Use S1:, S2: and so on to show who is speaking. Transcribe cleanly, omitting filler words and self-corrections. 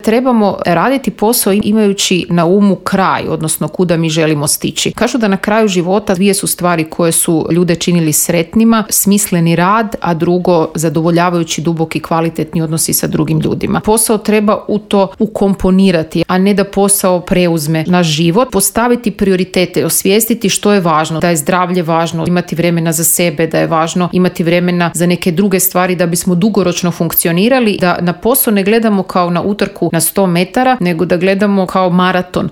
S1: trebamo raditi posao imajući na umu kraj, odnosno kuda mi želimo stići. Kažu da na kraju života dvije su stvari koje su ljude činili sretnima, smisleni rad, a drugo zadovoljavajući duboki kvalitetni odnosi sa drugim ljudima. Posao treba u to ukomponirati, a ne da posao preuzme naš život, postaviti prioritete, osvijestiti što je važno, da je zdravlje važno, imati vremena za sebe, da je važno imati vremena za neke druge stvari da bismo dugoročno funkcionirali, da na posao ne gledamo kao na utrku na 100 metara, nego da gledamo kao maraton